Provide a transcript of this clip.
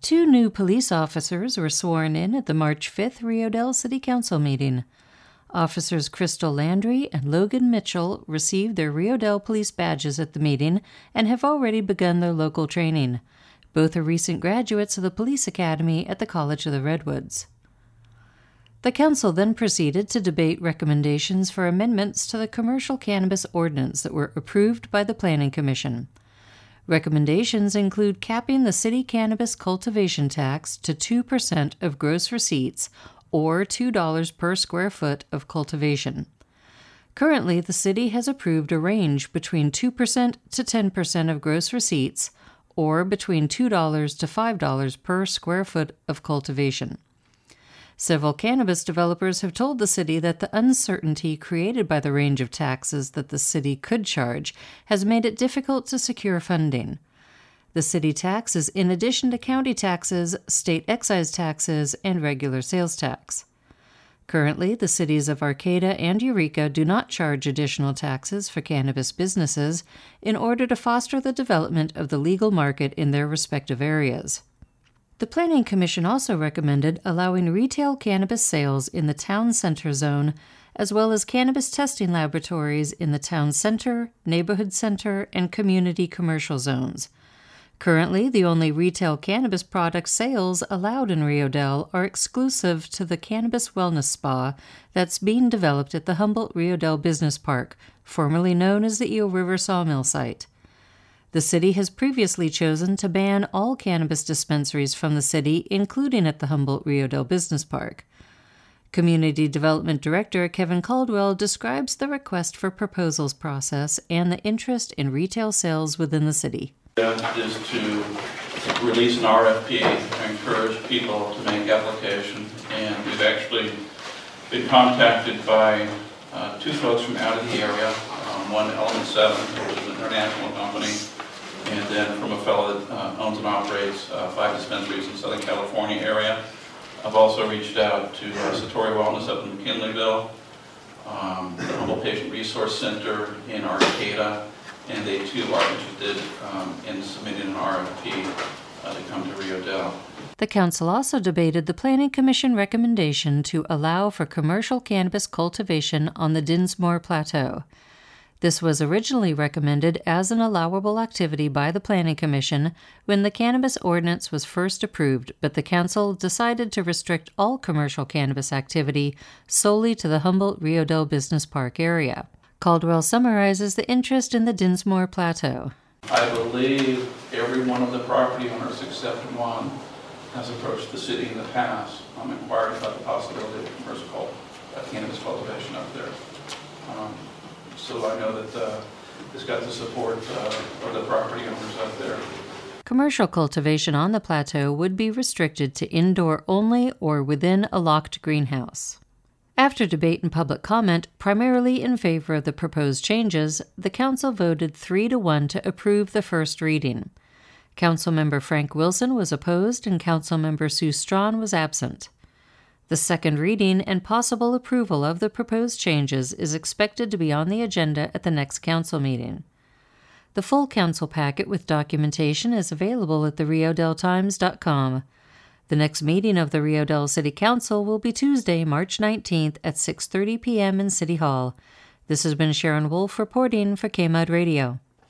2 new police officers were sworn in at the March 5th Rio Dell City Council meeting. Officers Crystal Landry and Logan Mitchell received their Rio Dell police badges at the meeting and have already begun their local training. Both are recent graduates of the Police Academy at the College of the Redwoods. The council then proceeded to debate recommendations for amendments to the commercial cannabis ordinance that were approved by the Planning Commission. Recommendations include capping the city cannabis cultivation tax to 2% of gross receipts or $2 per square foot of cultivation. Currently, the city has approved a range between 2% to 10% of gross receipts or between $2 to $5 per square foot of cultivation. Several cannabis developers have told the city that the uncertainty created by the range of taxes that the city could charge has made it difficult to secure funding. The city tax is in addition to county taxes, state excise taxes, and regular sales tax. Currently, the cities of Arcata and Eureka do not charge additional taxes for cannabis businesses in order to foster the development of the legal market in their respective areas. The Planning Commission also recommended allowing retail cannabis sales in the town center zone, as well as cannabis testing laboratories in the town center, neighborhood center, and community commercial zones. Currently, the only retail cannabis product sales allowed in Rio Dell are exclusive to the Cannabis Wellness Spa that's being developed at the Humboldt Rio Dell Business Park, formerly known as the Eel River Sawmill site. The city has previously chosen to ban all cannabis dispensaries from the city, including at the Humboldt Rio Dell Business Park. Community Development Director Kevin Caldwell describes the request for proposals process and the interest in retail sales within the city. Is to release an RFP to encourage people to make application, and we've actually been contacted by 2 folks from out of the area, one Element 7, which is an international company, and then from a fellow that owns and operates 5 dispensaries in Southern California area. I've also reached out to Satori Wellness up in McKinleyville, the Humboldt Patient Resource Center in Arcata, and they too are interested in submitting an RFP to come to Rio Dell. The council also debated the Planning Commission recommendation to allow for commercial cannabis cultivation on the Dinsmore Plateau. This was originally recommended as an allowable activity by the Planning Commission when the cannabis ordinance was first approved, but the council decided to restrict all commercial cannabis activity solely to the Humboldt Rio Dell Business Park area. Caldwell summarizes the interest in the Dinsmore Plateau. I believe every one of the property owners except one has approached the city in the past, inquired about the possibility of commercial cannabis cultivation up there. So I know that it's got the support of the property owners out there. Commercial cultivation on the plateau would be restricted to indoor only or within a locked greenhouse. After debate and public comment, primarily in favor of the proposed changes, the council voted 3-1 to approve the first reading. Councilmember Frank Wilson was opposed and Councilmember Sue Strawn was absent. The second reading and possible approval of the proposed changes is expected to be on the agenda at the next council meeting. The full council packet with documentation is available at theriodelltimes.com. The next meeting of the Rio Dell City Council will be Tuesday, March 19th at 6:30 p.m. in City Hall. This has been Sharon Wolf reporting for KMUD Radio.